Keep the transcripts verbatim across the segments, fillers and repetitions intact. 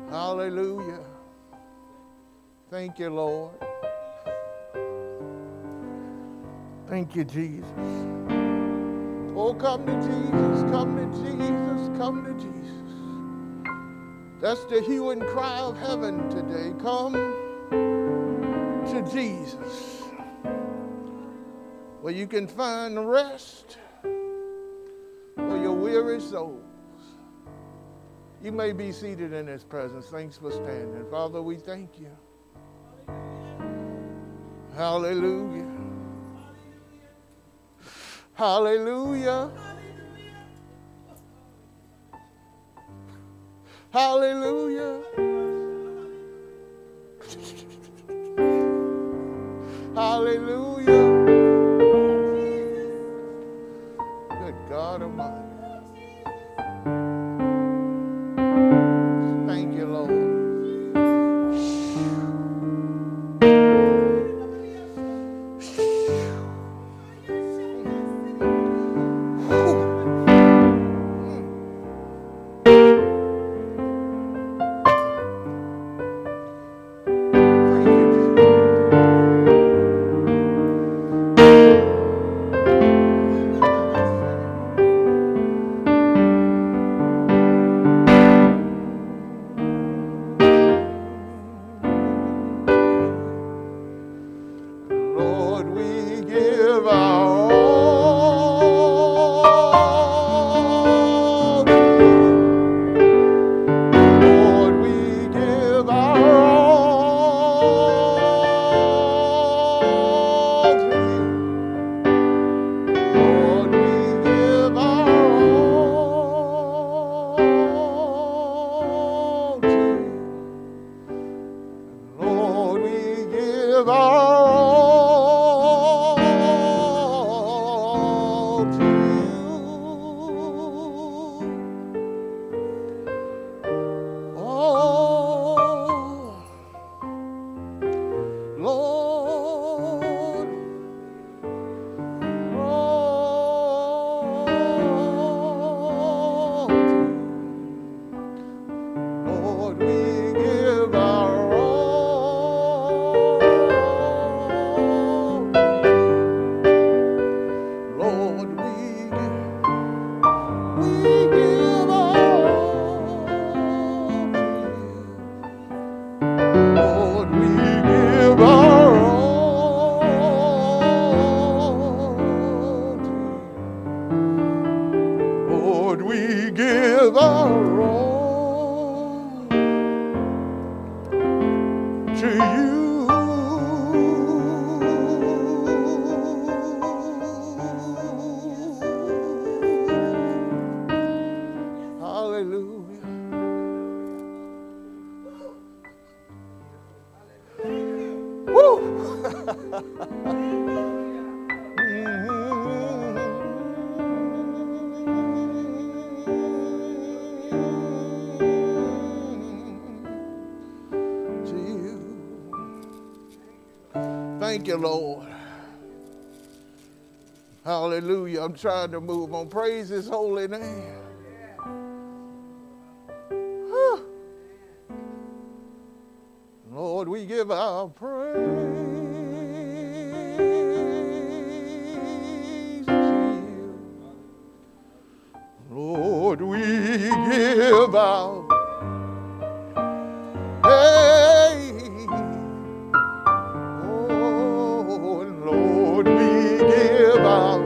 Hallelujah. Thank you, Lord. Thank you, Jesus. Oh, come to Jesus, come to Jesus, come to Jesus. That's the hue and cry of heaven today. Come to Jesus, where you can find rest for your weary souls. You may be seated in His presence. Thanks for standing. Father, we thank you. Hallelujah. Hallelujah. Hallelujah. Hallelujah. Good God Almighty. Thank you, Lord. Lord, we give our all to you. Lord, we give our all to you. Lord, we give our all to you. Lord, we give our all to you. Oh, Lord, all to you. Lord, we give our all to you. Lord, we give, we give our all to you. Lord, we give our all to you. Lord, we give our all to you. Hallelujah. Woo! To you. Thank you, Lord. Hallelujah. I'm trying to move on. Praise His holy name. Whew. Lord, we give our praise to you. Lord, we give our hey. Oh, Lord, we give our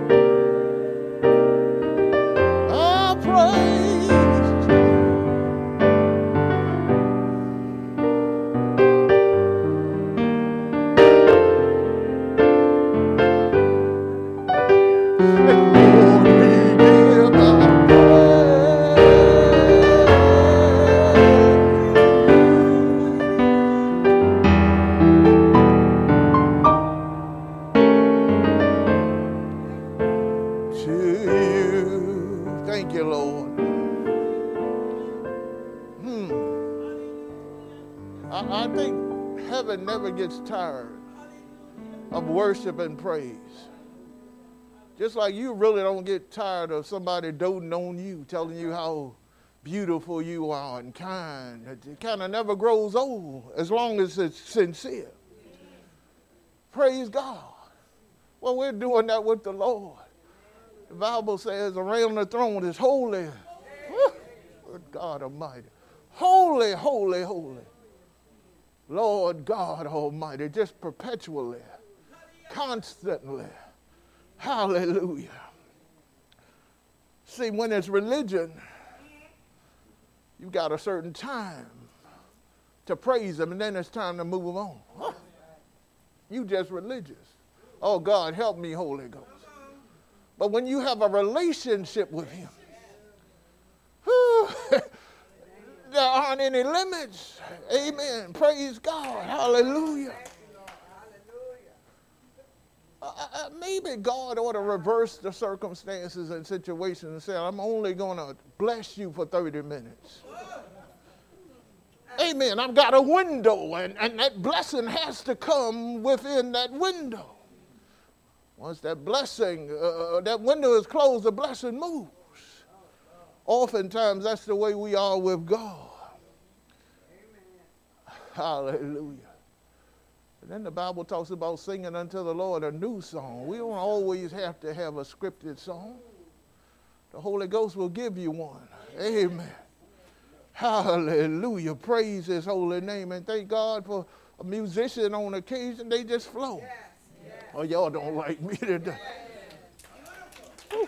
our praise to you. Lord, we give our praise to you. Thank you, Lord. Hmm. I, I think heaven never gets tired of worship and praise. Just like you really don't get tired of somebody doting on you, telling you how beautiful you are and kind. It kind of never grows old as long as it's sincere. Praise God. Well, we're doing that with the Lord. The Bible says around the throne is holy. Good God Almighty. Holy, holy, holy. Lord God Almighty, just perpetually, constantly. Hallelujah. See, when it's religion, you've got a certain time to praise him, and then it's time to move on. Huh? You just religious. Oh, God, help me, Holy Ghost. But when you have a relationship with him, whew, there aren't any limits. Amen. Praise God. Hallelujah. Uh, uh, maybe God ought to reverse the circumstances and situations and say, I'm only going to bless you for thirty minutes. Amen. I've got a window, and, and that blessing has to come within that window. Once that blessing, uh, that window is closed, the blessing moves. Oftentimes, that's the way we are with God. Amen. Hallelujah. And then the Bible talks about singing unto the Lord a new song. We don't always have to have a scripted song. The Holy Ghost will give you one. Amen. Hallelujah. Praise his holy name. And thank God for a musician on occasion. They just flow. Yes, yes. Oh, y'all don't like me today. Yes.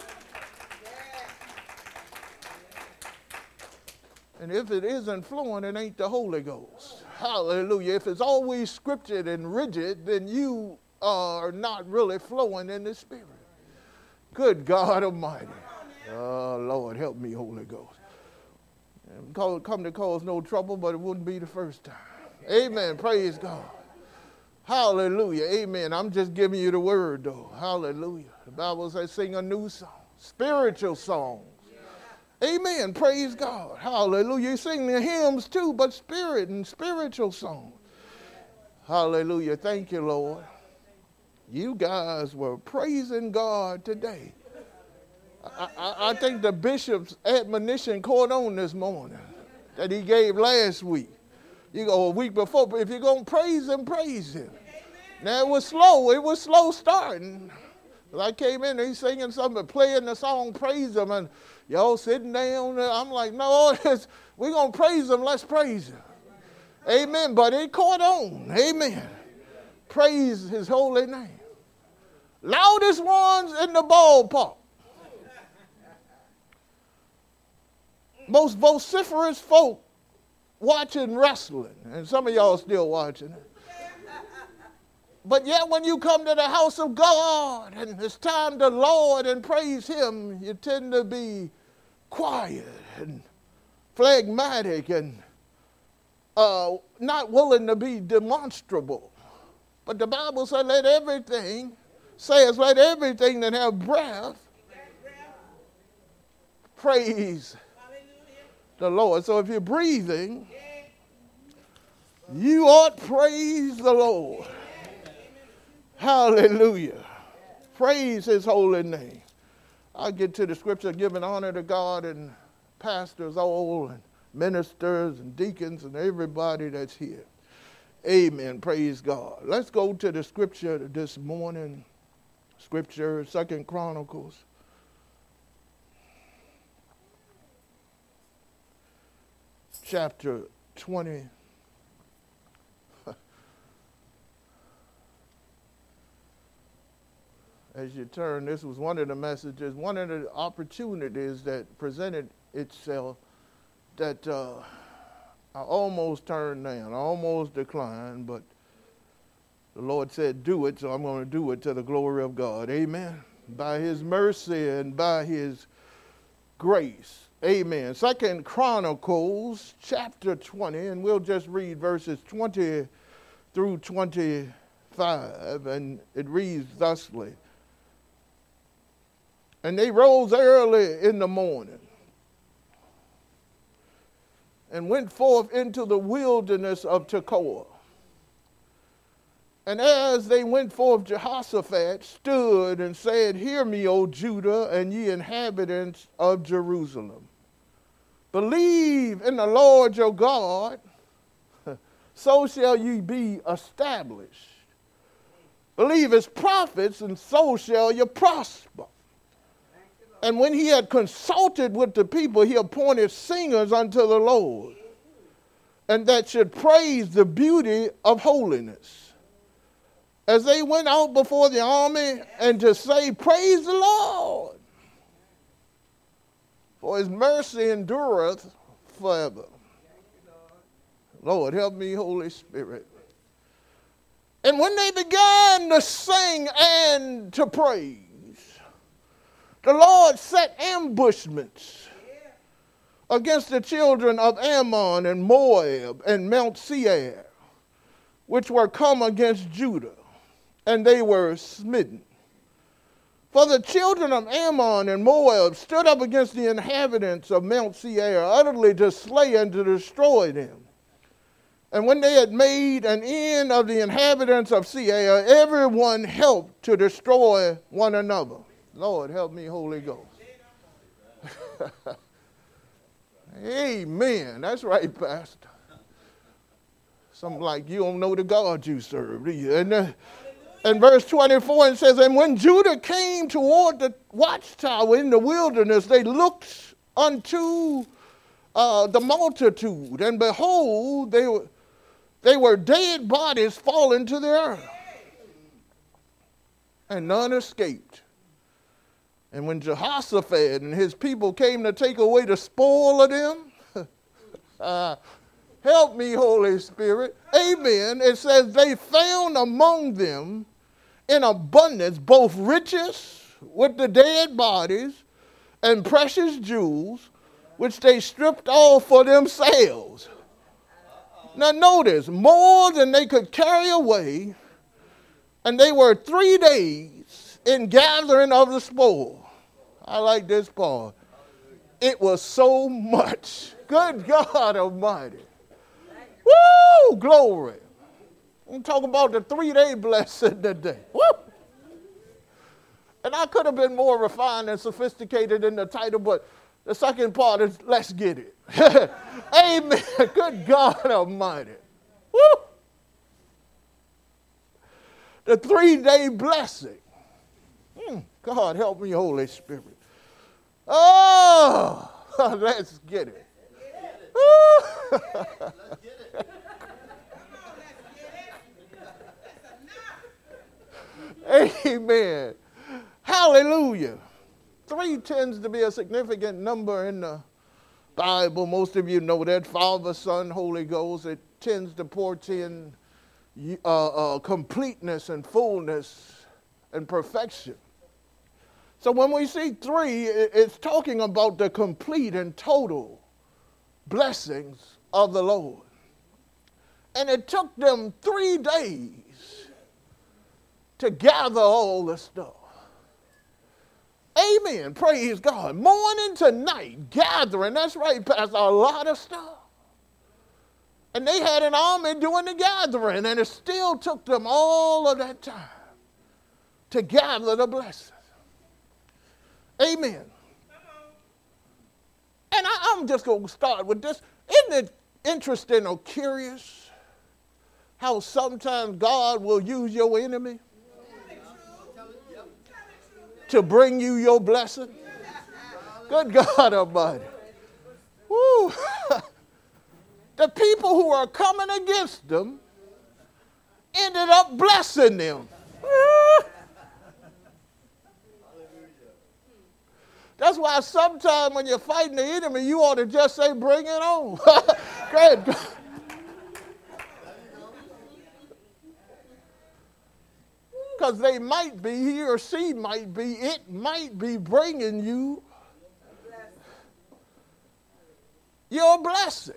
And if it isn't flowing, it ain't the Holy Ghost. Hallelujah. If it's always scripted and rigid, then you are not really flowing in the Spirit. Good God Almighty. Oh, Lord, help me, Holy Ghost. Come to cause no trouble, but it wouldn't be the first time. Amen. Praise God. Hallelujah. Amen. I'm just giving you the word, though. Hallelujah. The Bible says sing a new song, spiritual songs. Amen. Praise God. Hallelujah. You sing the hymns too, but spirit and spiritual songs. Hallelujah. Thank you, Lord. You guys were praising God today. I, I, I think the bishop's admonition caught on this morning that he gave last week. You go a week before, but if you're going to praise him, praise him. Now, it was slow. It was slow starting. I came in, he's singing something, playing the song, praise him, and y'all sitting down there. I'm like, no, we're going to praise him. Let's praise him. Amen. But it caught on. Amen. Praise his holy name. Loudest ones in the ballpark. Most vociferous folk watching wrestling, and some of y'all still watching it. But yet when you come to the house of God and it's time to Lord and praise him, you tend to be quiet and phlegmatic and uh, not willing to be demonstrable. But the Bible says let everything, says let everything that have breath praise the Lord. So if you're breathing, you ought to praise the Lord. Hallelujah. Praise his holy name. I'll get to the scripture giving honor to God and pastors all and ministers and deacons and everybody that's here. Amen. Praise God. Let's go to the scripture this morning. Scripture, Second Chronicles. Chapter twenty. As you turn, this was one of the messages, one of the opportunities that presented itself that uh, I almost turned down, I almost declined, but the Lord said, do it, so I'm going to do it to the glory of God. Amen. By his mercy and by his grace. Amen. Second Chronicles chapter twenty, and we'll just read verses twenty through twenty-five, and it reads thusly. And they rose early in the morning and went forth into the wilderness of Tekoa. And as they went forth, Jehoshaphat stood and said, hear me, O Judah, and ye inhabitants of Jerusalem. Believe in the Lord your God, so shall ye be established. Believe his prophets, and so shall you prosper. And when he had consulted with the people, he appointed singers unto the Lord, and that should praise the beauty of holiness, as they went out before the army, and to say, praise the Lord, for his mercy endureth forever. Lord, help me, Holy Spirit. And when they began to sing and to praise, the Lord set ambushments against the children of Ammon and Moab and Mount Seir, which were come against Judah, and they were smitten. For the children of Ammon and Moab stood up against the inhabitants of Mount Seir, utterly to slay and to destroy them. And when they had made an end of the inhabitants of Seir, everyone helped to destroy one another. Lord, help me, Holy Ghost. Amen. That's right, Pastor. Something like you don't know the God you serve, do you? And, uh, and verse twenty-four, it says, and when Judah came toward the watchtower in the wilderness, they looked unto uh, the multitude, and behold, they were, they were dead bodies fallen to the earth, and none escaped. And when Jehoshaphat and his people came to take away the spoil of them, uh, help me, Holy Spirit, amen, it says they found among them in abundance both riches with the dead bodies and precious jewels, which they stripped off for themselves. Now notice, more than they could carry away, and they were three days in gathering of the spoil. I like this part. It was so much. Good God Almighty. Woo! Glory. I'm talking about the three-day blessing today. Woo! And I could have been more refined and sophisticated in the title, but the second part is let's get it. Amen. Good God Almighty. Woo! The three-day blessing. Mm, God help me, Holy Spirit. Oh, let's get it. Amen. Hallelujah. Three tends to be a significant number in the Bible. Most of you know that. Father, Son, Holy Ghost. It tends to portend uh, uh, completeness and fullness and perfection. So when we see three, it's talking about the complete and total blessings of the Lord. And it took them three days to gather all the stuff. Amen. Praise God. Morning to night, gathering. That's right, Pastor. A lot of stuff. And they had an army doing the gathering, and it still took them all of that time to gather the blessings. Amen. And I, I'm just going to start with this. Isn't it interesting or curious how sometimes God will use your enemy to bring you your blessing? Good God Almighty. Woo. The people who are coming against them ended up blessing them. That's why sometimes when you're fighting the enemy, you ought to just say, bring it on. Great. Because they might be, he or she might be, it might be bringing you your blessing.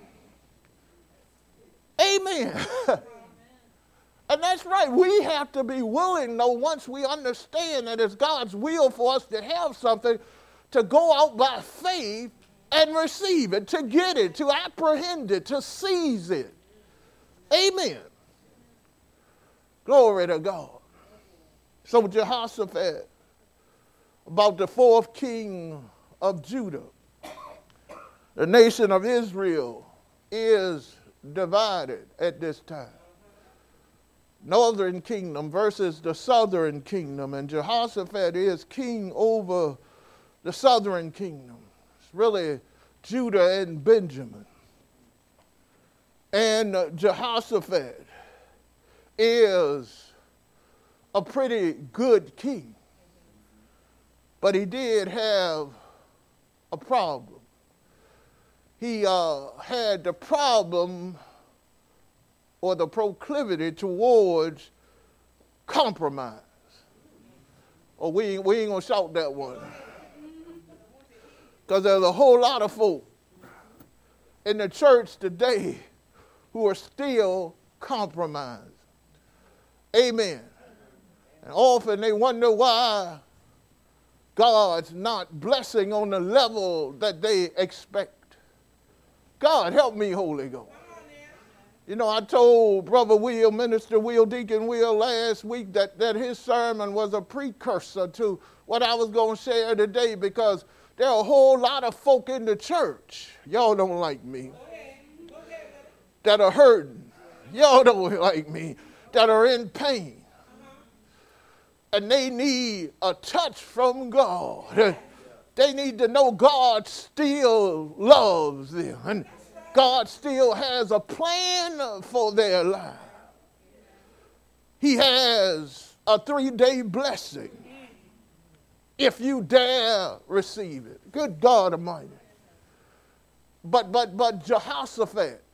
Amen. And that's right. We have to be willing, though, once we understand that it's God's will for us to have something, to go out by faith and receive it, to get it, to apprehend it, to seize it. Amen. Glory to God. So Jehoshaphat, about the fourth king of Judah, The nation of Israel is divided at this time. Northern kingdom versus the southern kingdom, and Jehoshaphat is king over the southern kingdom. It's really Judah and Benjamin. And uh, Jehoshaphat is a pretty good king, but he did have a problem. He uh, had the problem or the proclivity towards compromise. Oh, we ain't, we ain't gonna shout that one. Because there's a whole lot of folk in the church today who are still compromised. Amen. And often they wonder why God's not blessing on the level that they expect. God, help me, Holy Ghost. You know, I told Brother Will, Minister Will, Deacon Will last week that, that his sermon was a precursor to what I was going to share today, because there are a whole lot of folk in the church, y'all don't like me, that are hurting. Y'all don't like me, that are in pain. And they need a touch from God. They need to know God still loves them. And God still has a plan for their lives. He has a three-day blessing if you dare receive it. Good God Almighty. But but but Jehoshaphat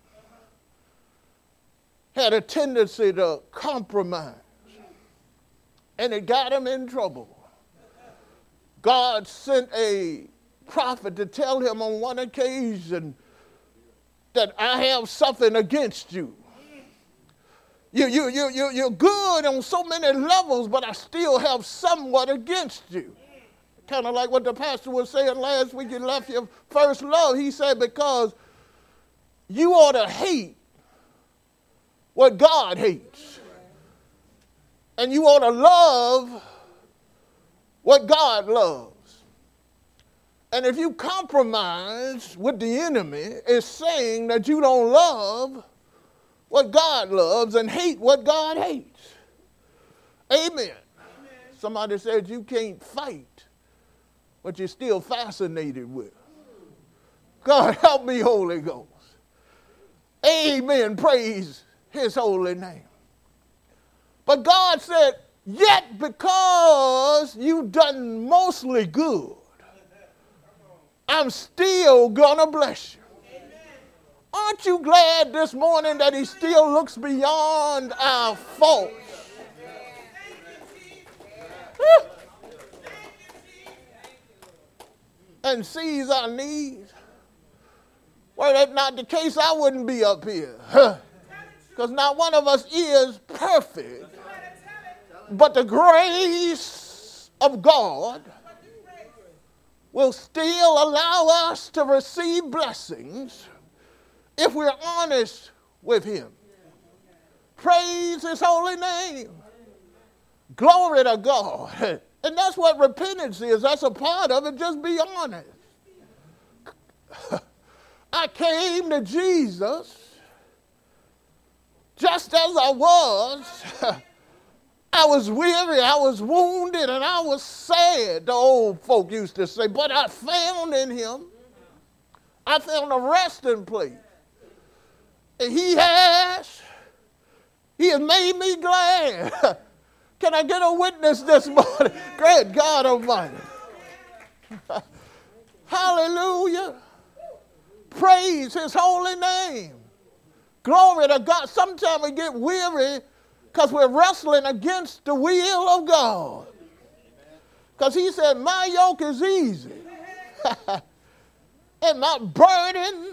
had a tendency to compromise, and it got him in trouble. God sent a prophet to tell him on one occasion that I have something against you. You, you, you, you, you're good on so many levels, but I still have somewhat against you. Kind of like what the pastor was saying last week, you left your first love. He said, because you ought to hate what God hates. And you ought to love what God loves. And if you compromise with the enemy, it's saying that you don't love what God loves and hate what God hates. Amen. Amen. Somebody said you can't fight what you're still fascinated with. God help me, Holy Ghost. Amen. Praise his holy name. But God said, yet because you've done mostly good, I'm still gonna bless you. Amen. Aren't you glad this morning that he still looks beyond our faults and sees our needs? Were that not the case, I wouldn't be up here. Because not one of us is perfect. But the grace of God will still allow us to receive blessings if we're honest with him. Praise his holy name. Glory to God. And that's what repentance is. That's a part of it. Just be honest. I came to Jesus just as I was. I was weary, I was wounded, and I was sad, the old folk used to say. But I found in him, I found a resting place. And he has, he has made me glad. Can I get a witness this morning? Great God Almighty. Hallelujah. Praise his holy name. Glory to God. Sometimes we get weary because we're wrestling against the will of God. Because he said, my yoke is easy. And my burden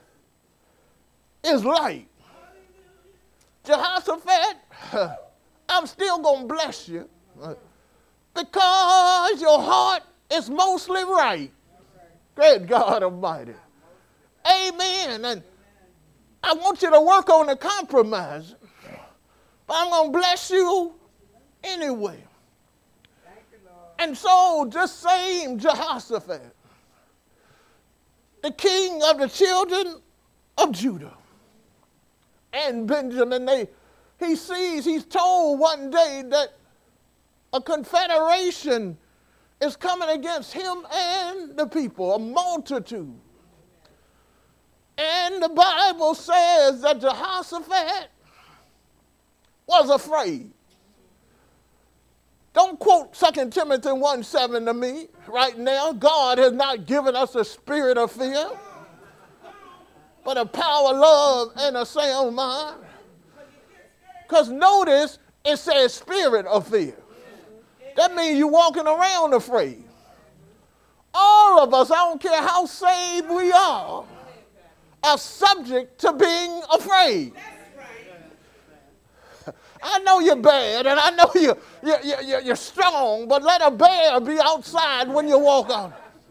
is light. Jehoshaphat, I'm still going to bless you because your heart is mostly right. Great God Almighty. Amen. And I want you to work on the compromise. But I'm going to bless you anyway. And so this same Jehoshaphat the king of the children of Judah and Benjamin. They, he sees, he's told one day that a confederation is coming against him and the people, a multitude. And the Bible says that Jehoshaphat was afraid. Don't quote Second Timothy one seven to me right now. God has not given us a spirit of fear, but a power, love, and a sound mind. Because notice it says spirit of fear. That means you're walking around afraid. All of us, I don't care how saved we are, are subject to being afraid. I know you're bad, and I know you're, you're, you're, you're strong, but let a bear be outside when you walk out.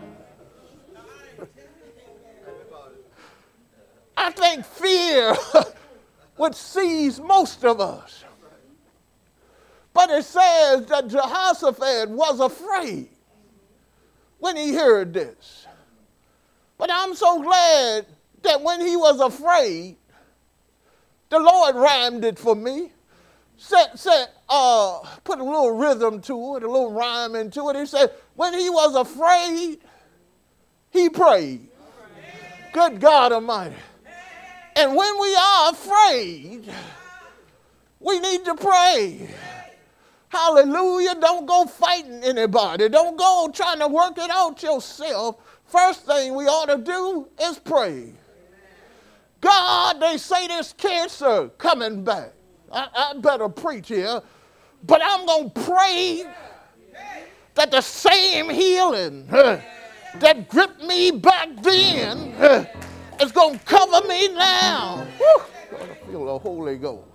I think fear would seize most of us. But it says that Jehoshaphat was afraid when he heard this. But I'm so glad that when he was afraid, the Lord rhymed it for me. Said, said, uh, put a little rhythm to it, a little rhyme into it. He said, when he was afraid, he prayed. Good God Almighty. And when we are afraid, we need to pray. Hallelujah. Don't go fighting anybody. Don't go trying to work it out yourself. First thing we ought to do is pray. God, they say this cancer coming back. I, I better preach here. But I'm going to pray that the same healing uh, that gripped me back then uh, is going to cover me now. Whew. I feel the Holy Ghost.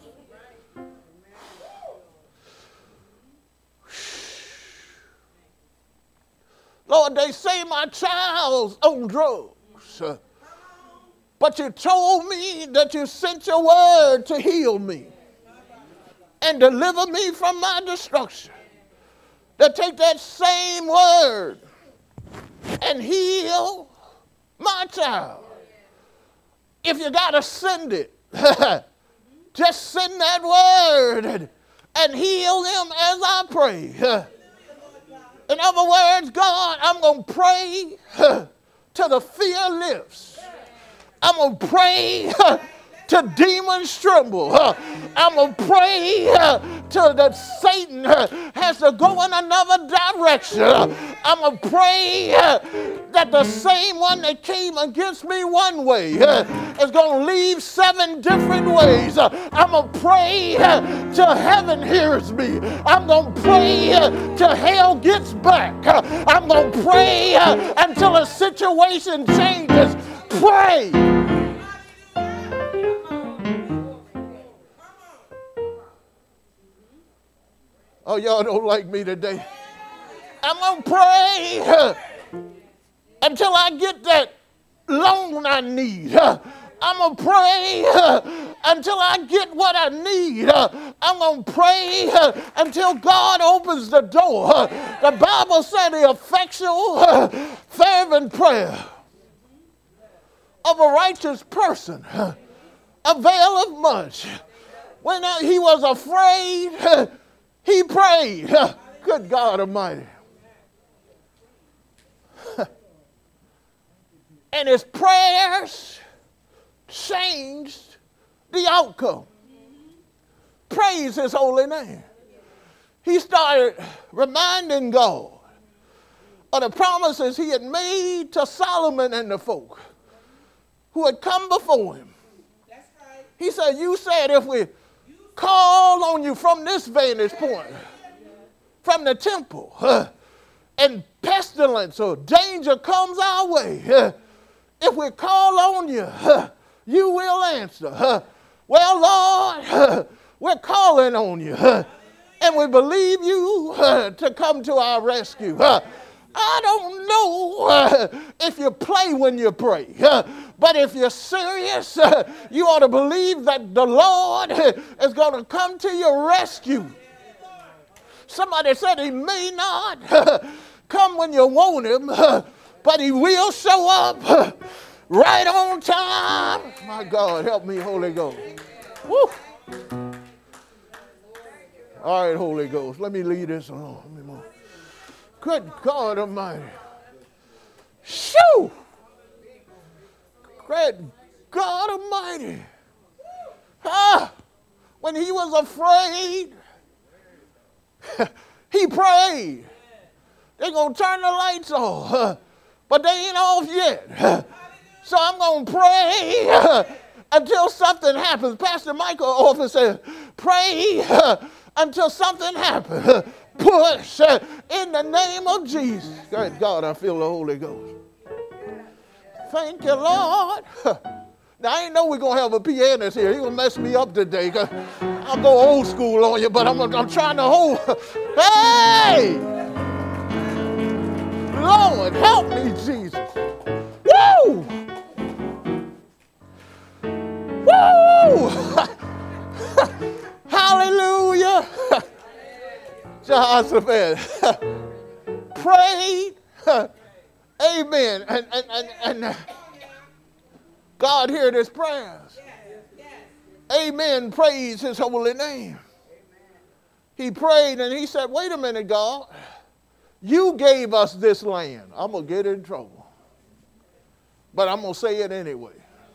Lord, they say my child's on drugs, uh, but you told me that you sent your word to heal me and deliver me from my destruction. To take that same word and heal my child. If you got to send it, just send that word and, and heal them as I pray. In other words, God, I'm going to pray till the fear lifts. I'm going to pray till demons tremble. I'm going to pray till that Satan has to go in another direction. I'm going to pray that the same one that came against me one way is going to leave seven different ways. I'm going to pray till heaven hears me. I'm going to pray till hell gets back. I'm going to pray until a situation changes. Pray. Oh, y'all don't like me today. I'm going to pray uh, until I get that loan I need. Uh, I'm going to pray uh, until I get what I need. Uh, I'm going to pray uh, until God opens the door. Uh, the Bible said the effectual, uh, fervent prayer of a righteous person uh, availeth much. When uh, he was afraid, uh, he prayed. Good God Almighty. And his prayers changed the outcome. Praise his holy name. He started reminding God of the promises he had made to Solomon and the folk who had come before him. He said, you said if we call on you from this vantage point, from the temple, uh, and pestilence or danger comes our way, uh, if we call on you, uh, you will answer. Uh, well, Lord, uh, we're calling on you, uh, and we believe you uh, to come to our rescue. Uh, I don't know uh, if you play when you pray, uh, but if you're serious, uh, you ought to believe that the Lord uh, is going to come to your rescue. Somebody said he may not uh, come when you want him, uh, but he will show up uh, right on time. My God, help me, Holy Ghost. Woo. All right, Holy Ghost, let me leave this alone. Let me move. Good God Almighty. Shoo! Great God Almighty. Ah, when he was afraid, he prayed. They're going to turn the lights off, but they ain't off yet. So I'm going to pray until something happens. Pastor Michael often says, pray until something happens. Push in the name of Jesus. Good God, I feel the Holy Ghost. Thank you, Lord. Now, I ain't know we're going to have a pianist here. He's going to mess me up today. I'll go old school on you, but I'm, I'm trying to hold. Hey! Lord, help me, Jesus. Woo! Woo! Hallelujah. Jehoshaphat prayed. Amen. And, and, and, and God heard his prayers. Amen. Praise his holy name. He prayed and he said, wait a minute, God. You gave us this land. I'm going to get in trouble. But I'm going to say it anyway.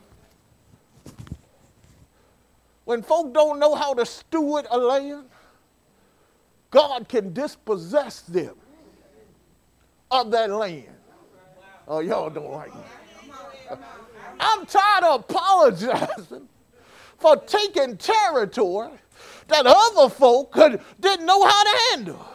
When folk don't know how to steward a land, God can dispossess them of that land. Oh, y'all don't like me. I'm tired of apologizing for taking territory that other folk could, didn't know how to handle.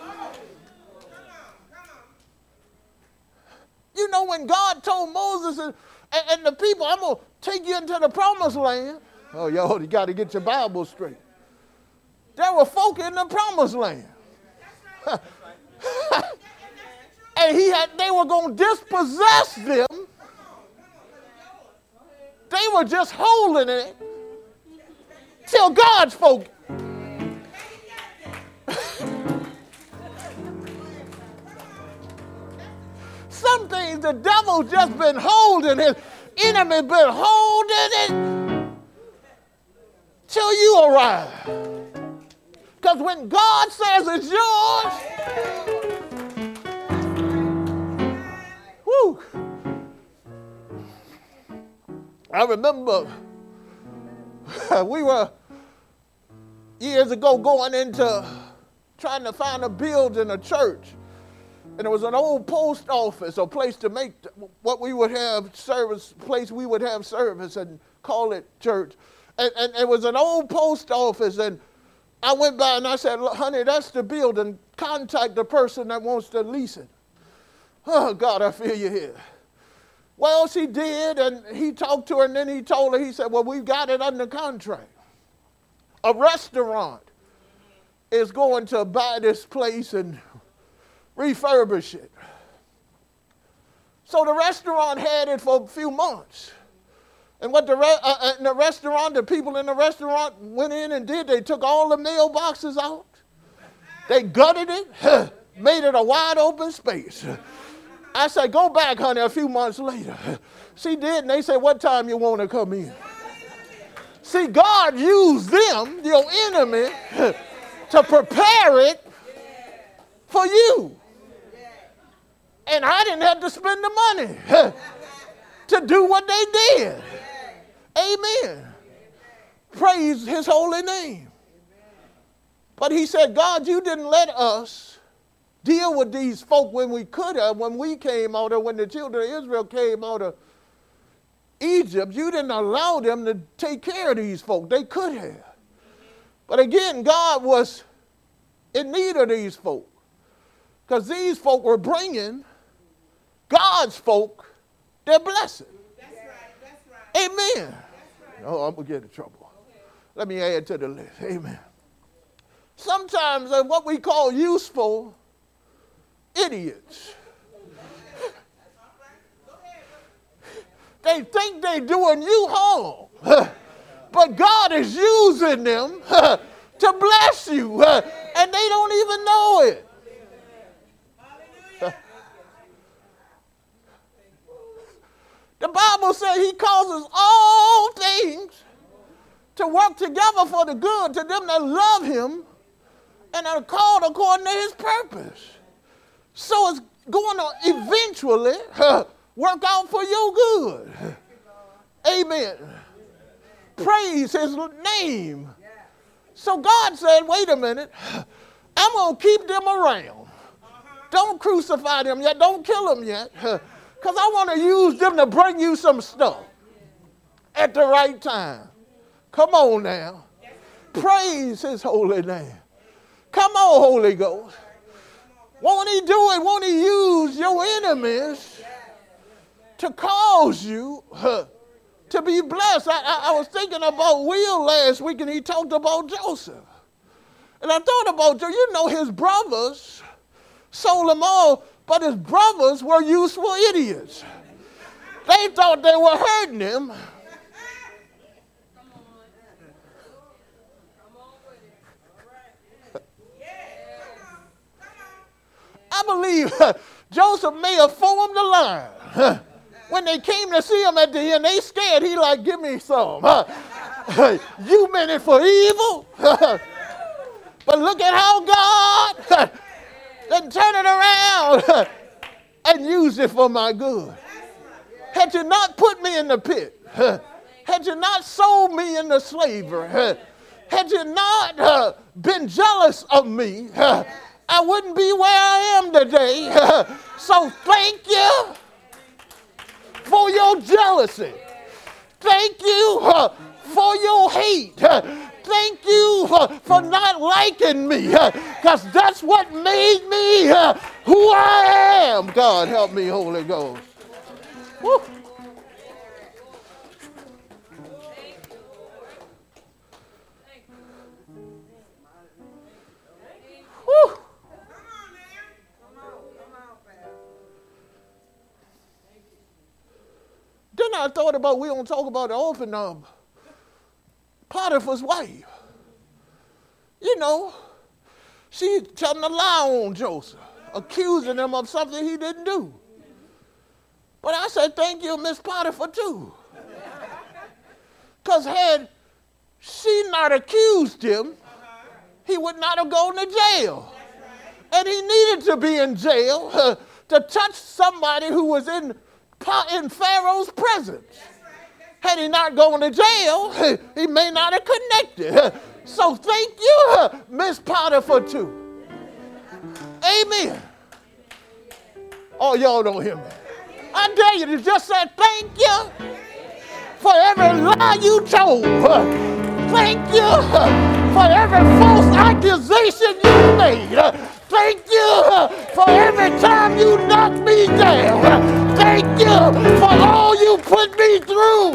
You know, when God told Moses and, and the people, I'm going to take you into the promised land. Oh, y'all, you got to get your Bible straight. There were folk in the promised land. And he had, they were going to dispossess them. They were just holding it till God spoke. Some things the devil just been holding, his enemy been holding it till you arrive. Because when God says it's yours, whoo. I remember we were years ago going into trying to find a building, a church. And it was an old post office, a place to make what we would have service, place we would have service and call it church. And, and it was an old post office. And I went by and I said, honey, that's the building. Contact the person that wants to lease it. Oh, God, I feel you here. Well, she did, and he talked to her, and then he told her, he said, well, we've got it under contract. A restaurant is going to buy this place and refurbish it. So the restaurant had it for a few months. And what the, re- uh, in the restaurant, the people in the restaurant went in and did, they took all the mailboxes out. They gutted it, made it a wide open space. I said, go back, honey, a few months later. She did, and they said, what time you want to come in? See, God used them, your enemy, to prepare it for you. And I didn't have to spend the money to do what they did. Amen. Praise his holy name. But he said, God, you didn't let us deal with these folk when we could have, when we came out of, when the children of Israel came out of Egypt. You didn't allow them to take care of these folk. They could have. But again, God was in need of these folk. Because these folk were bringing God's folk their blessing. That's right, that's right. Amen. That's right. Oh, I'm going to get in trouble. Okay. Let me add to the list. Amen. Sometimes uh, what we call useful idiots. They think they're doing you harm. But God is using them to bless you. And they don't even know it. The Bible says he causes all things to work together for the good to them that love him and are called according to his purpose. So it's going to eventually uh, work out for your good. Amen. Praise his name. So God said, wait a minute, I'm going to keep them around. Don't crucify them yet. Don't kill them yet. Because I want to use them to bring you some stuff at the right time. Come on now. Praise his holy name. Come on, Holy Ghost. Won't he do it? Won't he use your enemies to cause you uh, to be blessed? I, I, I was thinking about Will last week, and he talked about Joseph. And I thought about, you know, his brothers sold him all, but his brothers were useful idiots. They thought they were hurting him. I believe uh, Joseph may have formed a line. Uh, when they came to see him at the end, they scared. He like, give me some. Uh, you meant it for evil. But look at how God uh, then turn it around uh, and use it for my good. Had you not put me in the pit, uh, had you not sold me into slavery, uh, had you not uh, been jealous of me, uh, I wouldn't be where I am today. So thank you for your jealousy. Thank you uh, for your hate. Uh, thank you uh, for not liking me. Because uh, that's what made me uh, who I am. God help me, Holy Ghost. Woo. Woo. Then I thought about, we don't talk about the orphan of Potiphar's wife. You know, she telling a lie on Joseph, accusing him of something he didn't do. But I said, thank you, Miss Potiphar, too. Because had she not accused him, he would not have gone to jail. And he needed to be in jail uh, to touch somebody who was in in Pharaoh's presence. Had he not gone to jail, he may not have connected. So thank you, Miss Potiphar, too. Amen. Oh, y'all don't hear me. I dare you to just say thank you for every lie you told. Thank you for every false accusation you made. Thank you for every time you knocked me down. Thank you for all you put me through.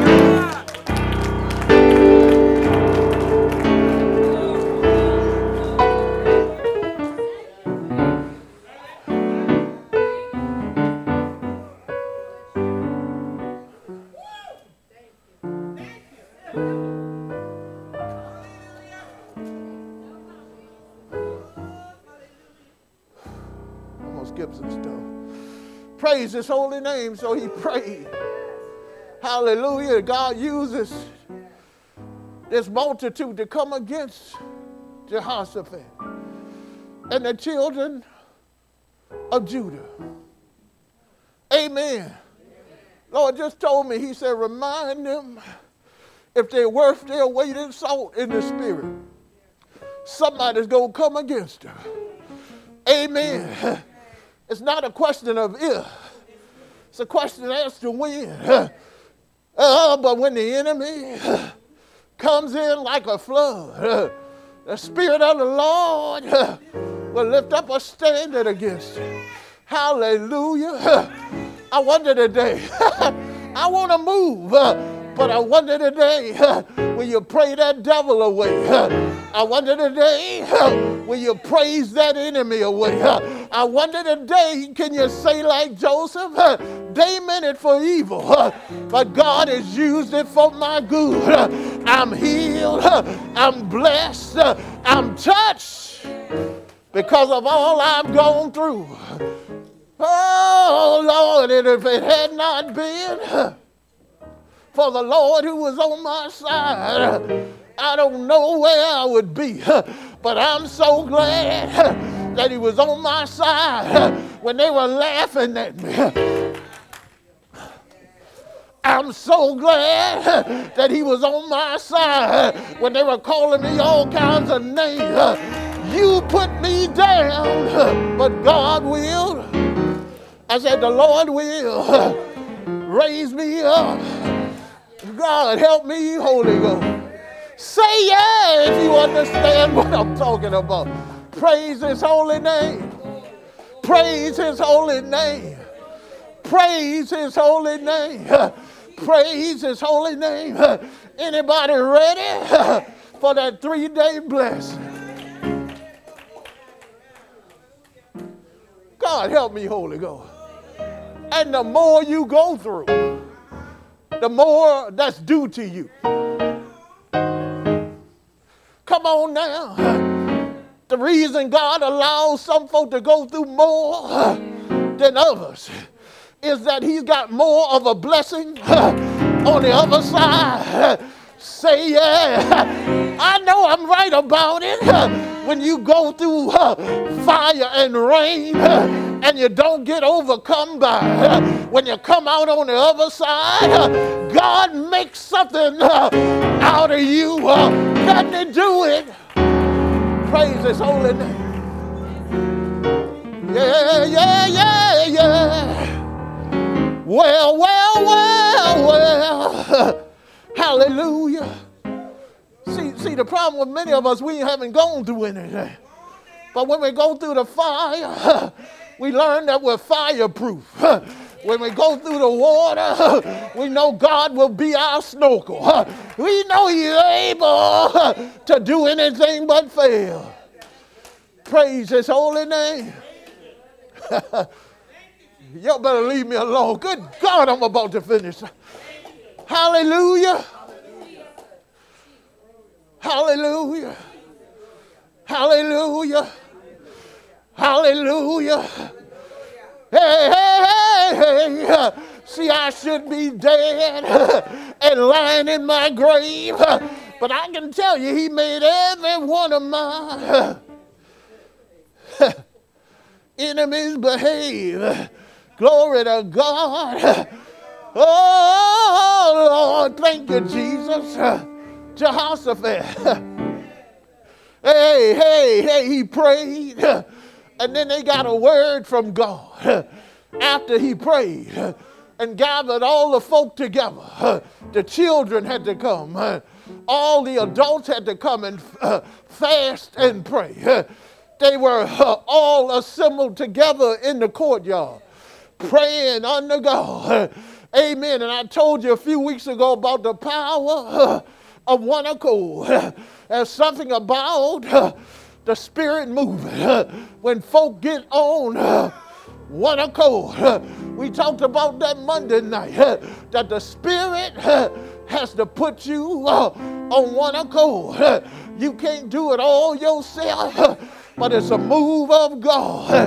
I'm going to skip some stuff. Praise his holy name, so he prayed. Hallelujah. God uses this multitude to come against Jehoshaphat and the children of Judah. Amen. Lord just told me, he said, remind them if they're worth their weight in salt in the spirit, somebody's going to come against them. Amen. It's not a question of if. It's a question as to when. Uh, but when the enemy comes in like a flood, the Spirit of the Lord will lift up a standard against you. Hallelujah. I wonder today, I want to move, but I wonder today, will you pray that devil away? I wonder today, will you praise that enemy away? I wonder today, can you say like Joseph, they meant it for evil, but God has used it for my good. I'm healed, I'm blessed, I'm touched because of all I've gone through. Oh, Lord, and if it had not been for the Lord who was on my side, I don't know where I would be. But I'm so glad that he was on my side when they were laughing at me. I'm so glad that he was on my side when they were calling me all kinds of names. You put me down, but God will. I said, the Lord will raise me up. God, help me, Holy Ghost. Say yeah if you understand what I'm talking about. Praise his holy name. Praise his holy name. Praise his holy name. Praise his holy name. Anybody ready for that three-day blessing? God, help me, Holy Ghost. And the more you go through, the more that's due to you. Come on now. The reason God allows some folk to go through more than others is that he's got more of a blessing on the other side. Say yeah. I know I'm right about it. When you go through fire and rain and you don't get overcome by, when you come out on the other side, God makes something out of you. Can he do it? Praise his holy name. Yeah, yeah, yeah, yeah. Well, well, well, well. Hallelujah. See, see, the problem with many of us, we haven't gone through anything. But when we go through the fire, we learn that we're fireproof. When we go through the water, we know God will be our snorkel. We know he's able to do anything but fail. Praise his holy name. Y'all better leave me alone. Good God, I'm about to finish. Hallelujah. Hallelujah. Hallelujah. Hallelujah. Hey, hey, hey, hey. See, I should be dead and lying in my grave. But I can tell you, he made every one of my enemies behave. Glory to God. Oh, Lord, thank you, Jesus. Jehoshaphat. Hey, hey, hey, he prayed. And then they got a word from God after he prayed and gathered all the folk together. The children had to come. All the adults had to come and fast and pray. They were all assembled together in the courtyard, praying under God. Amen. And I told you a few weeks ago about the power of one accord. There's something about the Spirit moving when folk get on one accord. We talked about that Monday night, that the Spirit has to put you on one accord. You can't do it all yourself, but it's a move of God.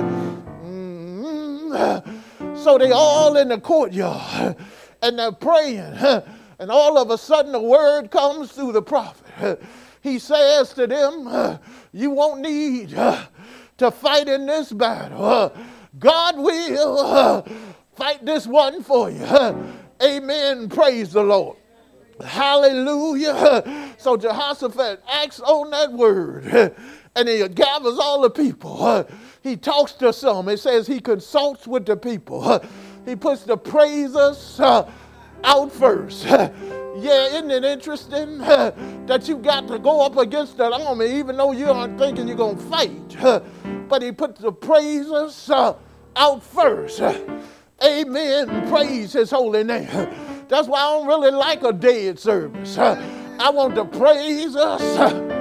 Mm-hmm. So they all in the courtyard and they're praying, and all of a sudden a word comes through the prophet. He says to them, you won't need to fight in this battle. God will fight this one for you. Amen. Praise the Lord. Hallelujah. So Jehoshaphat acts on that word, and he gathers all the people. He talks to some. It says he consults with the people. He puts the praisers out first. Yeah, isn't it interesting that you got to go up against that army even though you aren't thinking you're going to fight? But he puts the praisers out first. Amen. Praise his holy name. That's why I don't really like a dead service. I want the praisers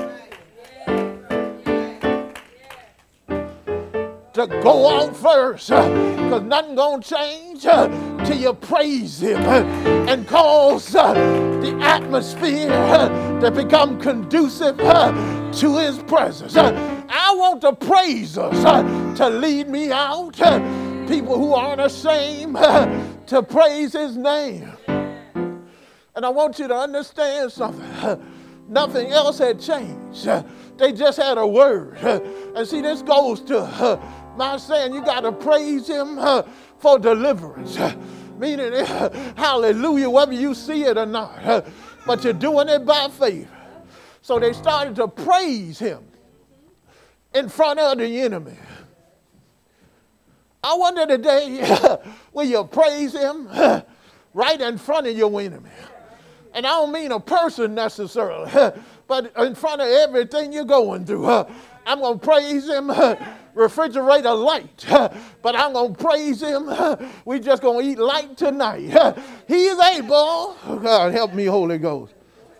to go out first, because nothing gonna change till you praise him and cause the atmosphere to become conducive to his presence. I want the praisers to lead me out. People who aren't ashamed to praise his name. And I want you to understand something. Nothing else had changed. They just had a word. And see, this goes to my saying you got to praise him for deliverance. Meaning, hallelujah, whether you see it or not. But you're doing it by faith. So they started to praise him in front of the enemy. I wonder today, will you praise him right in front of your enemy? And I don't mean a person necessarily, but in front of everything you're going through. I'm going to praise him, refrigerator light, but I'm going to praise him. We just going to eat light tonight. He is able. Oh God, help me, Holy Ghost.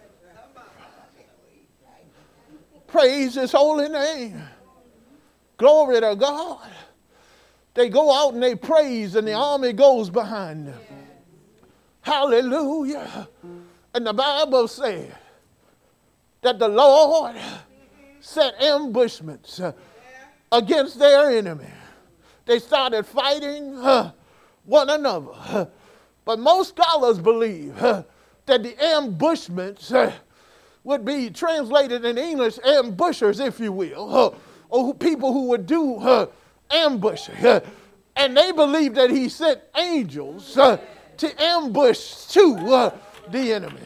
Praise his holy name. Glory to God. They go out and they praise and the army goes behind them. Hallelujah. And the Bible said that the Lord set ambushments against their enemy. They started fighting one another. But most scholars believe that the ambushments would be translated in English ambushers, if you will, or people who would do ambush. And they believe that he sent angels to ambush to the enemy.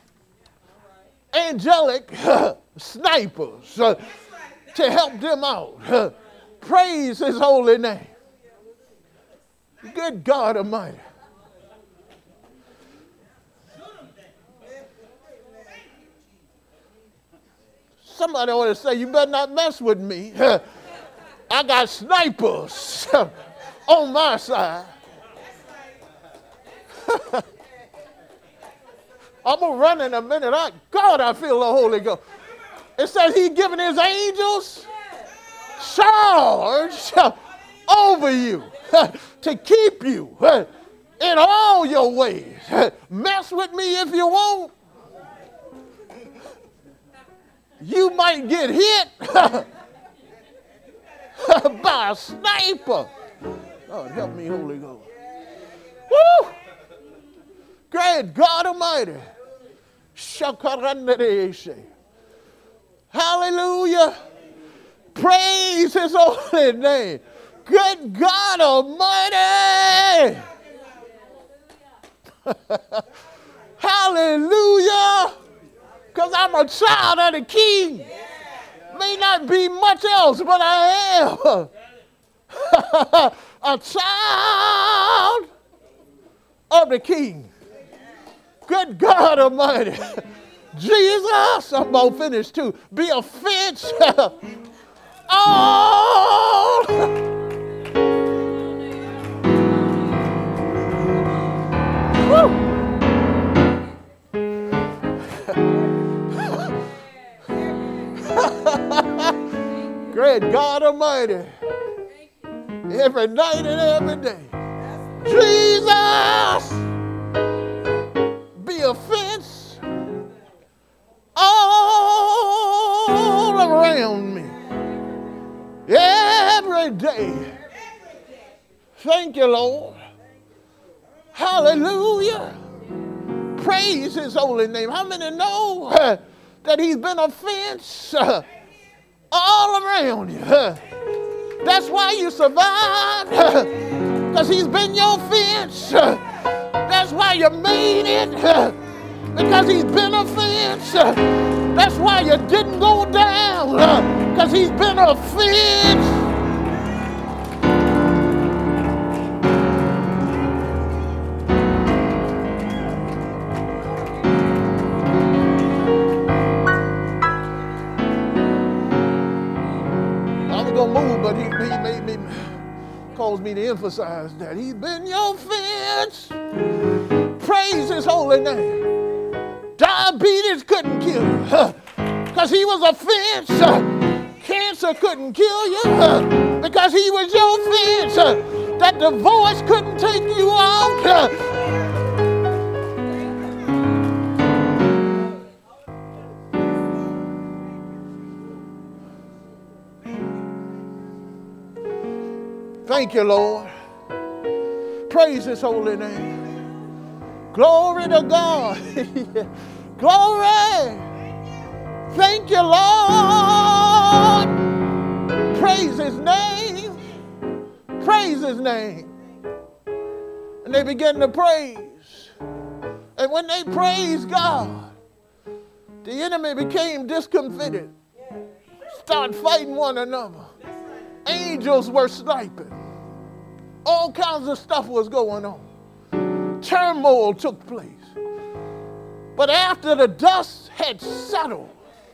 Angelic snipers to help them out. Praise his holy name. Good God Almighty. Somebody ought to say, you better not mess with me. I got snipers on my side. I'm going to run in a minute. I, God, I feel the Holy Ghost. It says he's giving his angels charge over you to keep you in all your ways. Mess with me if you want. You might get hit by a sniper. God, help me, Holy Ghost. Woo! Great God Almighty. Hallelujah. Praise his holy name. Good God Almighty. Hallelujah. Because I'm a child of the King. May not be much else, but I am a child of the King. Good God Almighty. Jesus, I'm about to finish too. Be a fence. Oh! Woo! Great God Almighty. Every night and every day. Jesus! Be a fence all around me. Every day. Thank you, Lord. Hallelujah. Praise his holy name. How many know uh, that he's been a fence uh, all around you? Uh, that's why you survived. Because uh, he's been your fence. Uh, that's why you made it. Uh, because he's been a fence. Uh, that's why you didn't go down. Because uh, he's been a fence. Move, but he, he made me, caused me to emphasize that he's been your fence. Praise his holy name. Diabetes couldn't kill you because he was a fence. Cancer couldn't kill you because he was your fence. That divorce couldn't take you out. Thank you, Lord. Praise his holy name. Glory to God. Glory. Thank you, Lord. Praise his name. Praise his name. And they began to praise. And when they praised God, the enemy became discomfited. Started fighting one another. Angels were sniping. All kinds of stuff was going on. Turmoil took place. But after the dust had settled,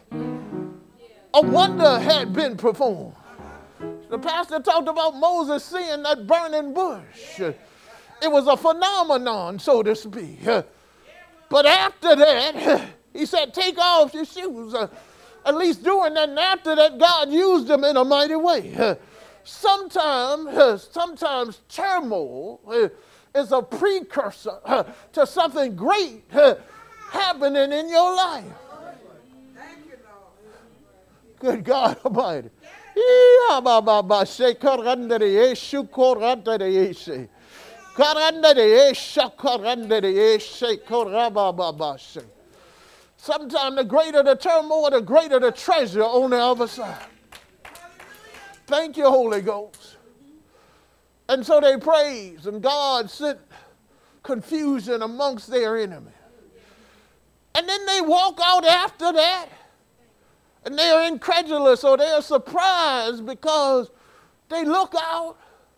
a wonder had been performed. The pastor talked about Moses seeing that burning bush. It was a phenomenon, so to speak. But after that, he said, take off your shoes. At least during that, and after that, God used them in a mighty way. Sometimes, sometimes turmoil is a precursor to something great happening in your life. Good God Almighty. Sometimes the greater the turmoil, the greater the treasure on the other side. Thank you, Holy Ghost. And so they praised, and God sent confusion amongst their enemy. And then they walk out after that, and they're incredulous or they're surprised because they look out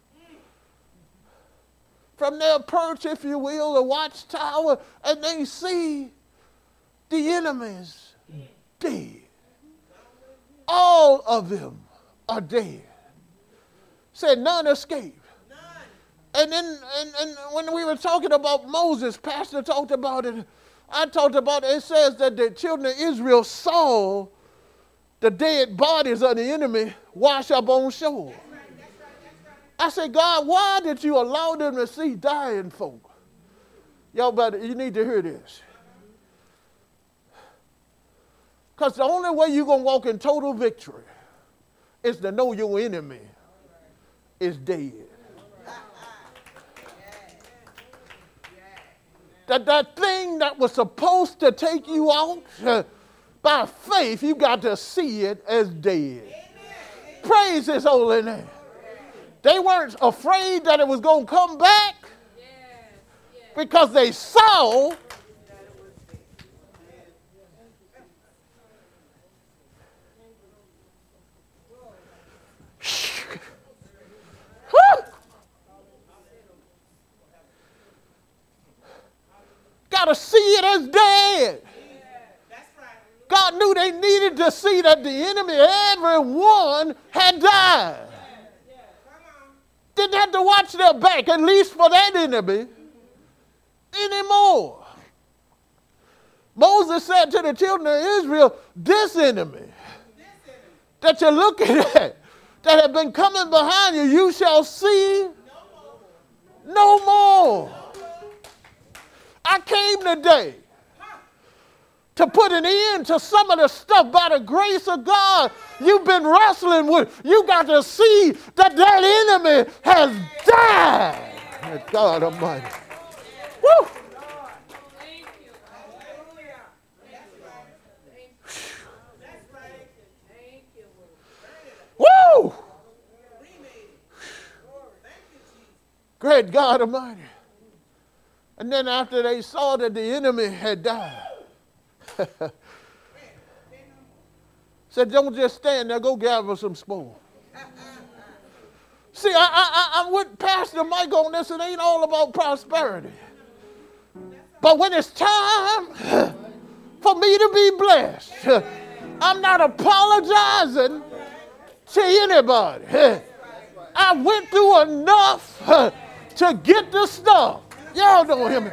from their perch, if you will, the watchtower, and they see the enemies dead. All of them are dead. Said none escaped. None. And then and, and when we were talking about Moses, Pastor talked about it. I talked about it. It says that the children of Israel saw the dead bodies of the enemy wash up on shore. That's right, that's right, that's right. I said, God, why did you allow them to see dying folk? Y'all better, you need to hear this. Because the only way you're going to walk in total victory is to know your enemy is dead. That that thing that was supposed to take you out, uh, by faith, you got to see it as dead. Praise his holy name. They weren't afraid that it was going to come back because they saw got to see it as dead. God knew they needed to see that the enemy, everyone, had died. Didn't have to watch their back, at least for that enemy, anymore. Moses said to the children of Israel, this enemy that you're looking at, that have been coming behind you, you shall see no more. I came today to put an end to some of the stuff by the grace of God you've been wrestling with. You got to see that that enemy has died. Good God Almighty. Woo! Woo! Great God Almighty. And then after they saw that the enemy had died, said, don't just stand there, go gather some spoil. See, I, I, I'm with Pastor Mike on this. It ain't all about prosperity. But when it's time for me to be blessed, I'm not apologizing to anybody. I went through enough to get the stuff. Y'all don't hear me.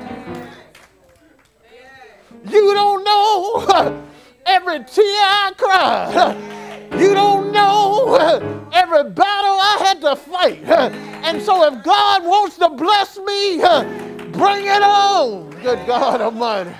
You don't know every tear I cried. You don't know every battle I had to fight. And so if God wants to bless me, bring it on. Good God Almighty.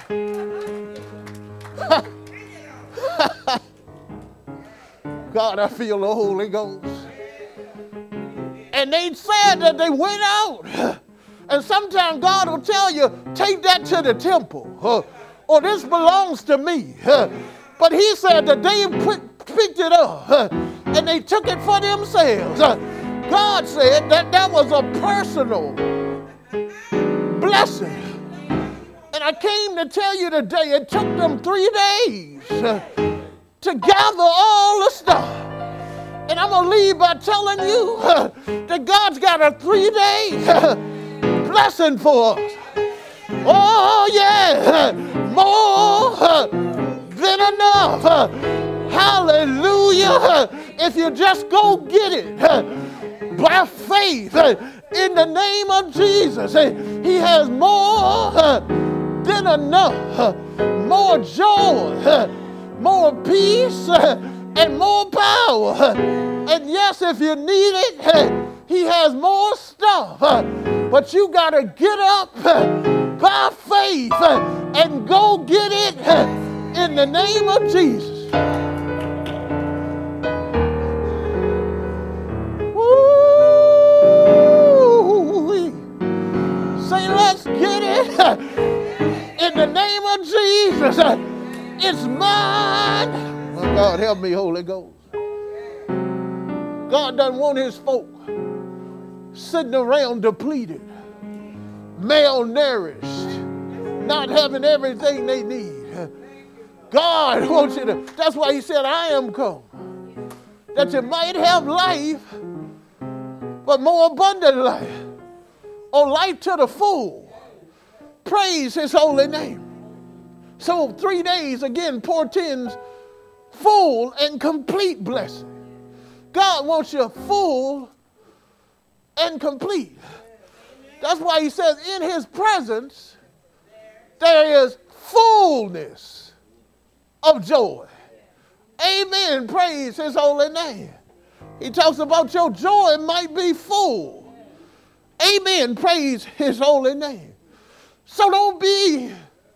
God, I feel the Holy Ghost. And they said that they went out And sometimes God will tell you, take that to the temple, uh, or this belongs to me. Uh, but he said that they put, picked it up uh, and they took it for themselves. Uh, God said that that was a personal blessing. And I came to tell you today, it took them three days uh, to gather all the stuff. And I'm going to leave by telling you uh, that God's got a three-day uh, blessing for us. Oh, yeah, more uh, than enough. Uh, hallelujah. Uh, if you just go get it uh, by faith uh, in the name of Jesus, uh, he has more uh, than enough, uh, more joy, uh, more peace, uh, and more power. Uh, and yes, if you need it, uh, he has more stuff. Uh, but you got to get up uh, by faith uh, and go get it uh, in the name of Jesus. Woo! Say, let's get it uh, in the name of Jesus. Uh, it's mine. Oh, God, help me, Holy Ghost. God doesn't want his folk sitting around depleted, malnourished, not having everything they need. God wants you to, that's why he said, I am come, that you might have life, but more abundant life, or life to the full. Praise his holy name. So three days, again, portends full and complete blessing. God wants you full and complete. That's why he says in his presence there is fullness of joy. Amen. Praise his holy name. He talks about your joy might be full. Amen. Praise his holy name. So don't be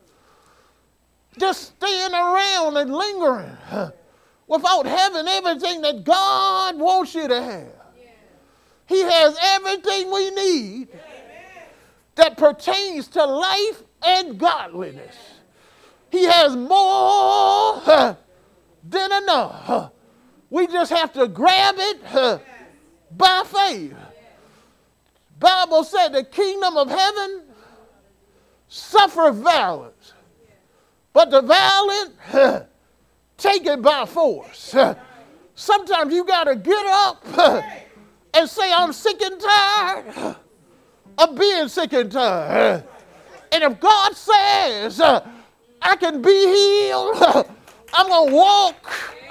just staying around and lingering without having everything that God wants you to have. He has everything we need that pertains to life and godliness. He has more uh, than enough. Uh, we just have to grab it uh, by faith. Bible said the kingdom of heaven suffer violence, but the violent uh, take it by force. Uh, sometimes you got to get up uh, and say, I'm sick and tired of being sick and tired. And if God says uh, I can be healed, uh, I'm going to walk.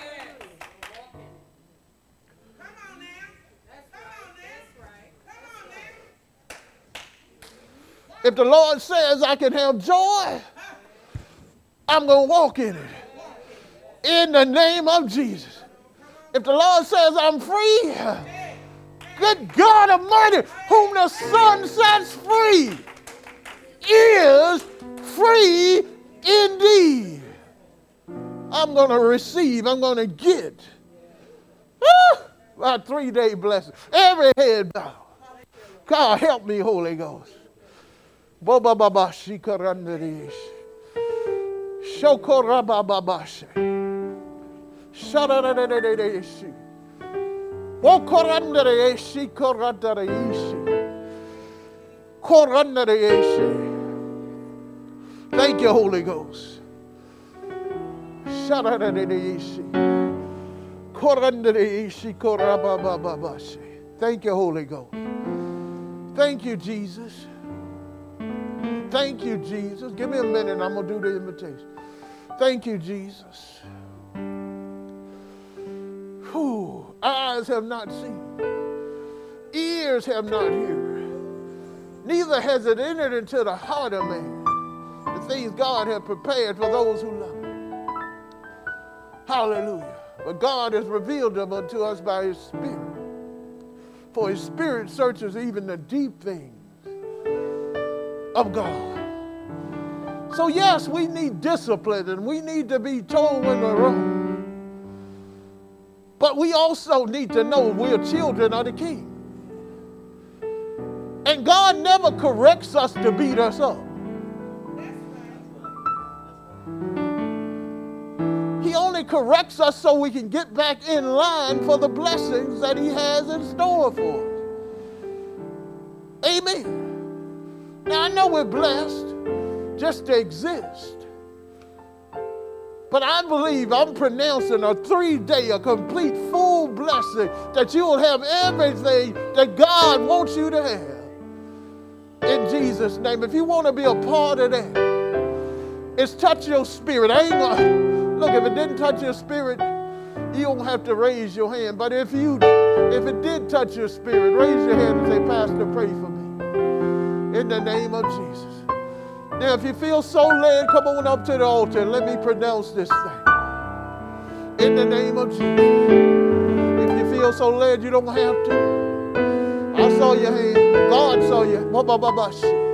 If the Lord says I can have joy, I'm going to walk in it. In the name of Jesus. If the Lord says I'm free, good God Almighty, whom the Son sets free is free indeed. I'm going to receive, I'm going to get ah, my three-day blessing. Every head bow. God, help me, Holy Ghost. Boba baba shikarandish. Shokorabababashi. Shadadadadadashi. Wokorandareshi korandareishi. Korandareishi. Thank you, Holy Ghost. Shadadadadashi. Korandareishi korabababashi. Thank you, Holy Ghost. Thank you, Jesus. Thank you, Jesus. Give me a minute and I'm going to do the invitation. Thank you, Jesus. Whew. Eyes have not seen. Ears have not heard. Neither has it entered into the heart of man the things God has prepared for those who love him. Hallelujah. But God has revealed them unto us by his Spirit. For his Spirit searches even the deep things of God. So yes, we need discipline and we need to be told when we're wrong. But we also need to know we're children of the King. And And God never corrects us to beat us up. He only corrects us so we can get back in line for the blessings that he has in store for us. Amen. Now I know we're blessed just to exist. But I believe I'm pronouncing a three-day, a complete full blessing that you'll have everything that God wants you to have. In Jesus' name. If you want to be a part of that, it's touch your spirit. I ain't gonna, look, if it didn't touch your spirit, you don't have to raise your hand. But if you, if it did touch your spirit, raise your hand and say, Pastor, pray for me. In the name of Jesus. Now, if you feel so led, come on up to the altar and let me pronounce this thing. In the name of Jesus. If you feel so led, you don't have to. I saw your hand. God saw you.